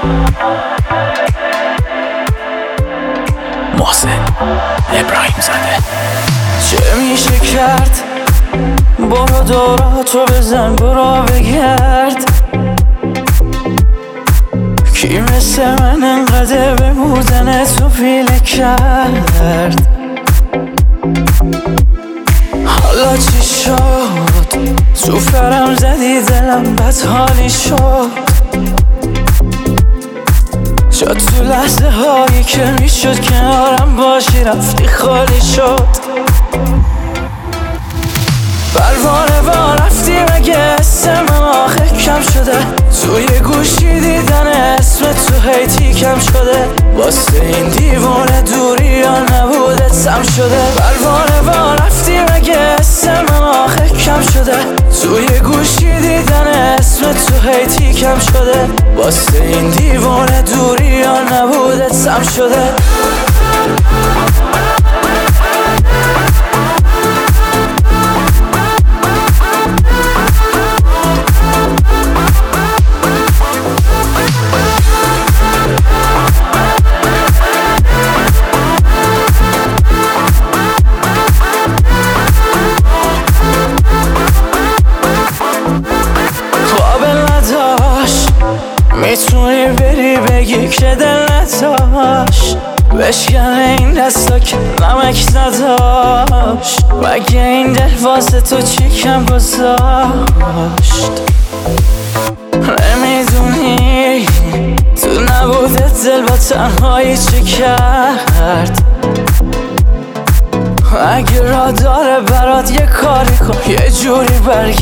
محسن ابراهیم زاده. چه میشه کرد؟ برو دوراتو بزن، برو بگرد. کی مثل من انقدر به بودن تو پیله کرد؟ حالا چی شد؟ تو فرم زدی دلم بدحالی شد. شد تو لحظه هایی که میشد کنارم باشی رفتی خالی شد. پروانه با رفتی مگه اسم آخه کم شده؟ توی گوشی دیدن اسم تو هیتی کم شده. واسه این دیوونه دوری یا نبوده سم شده. پروانه با رفتی مگه اسم آخه کم شده؟ توی گوشی دیدن اسم تو هیتی کم شده. واسه این دیوونه دوری یا نبوده سم شده. میتونی بری بگی که دل نداشت، بشکنه این دستا که نمک نداشت. مگه این دل واسه تو چی کم گذاشت؟ نمیدونی تو نبوده دل با تنهایی چی کرد. اگه را داره برات یه کاری کن، یه جوری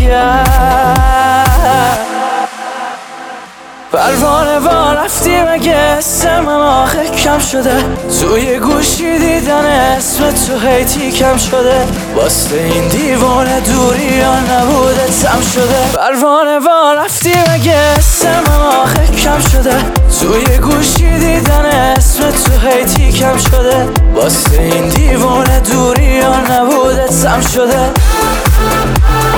برگرد. پروانه با رفتی مگه اسم آخه کم شده؟ توی گوشی دیدن اسم تو هیتی کم شده. واسه این دیوانه دوری یا نبوده سم شده. پروانه با رفتی مگه اسم آخه کم شده؟ توی گوشی دیدن اسم تو هیتی کم شده. واسه این دیوانه دوری یا نبوده سم شده.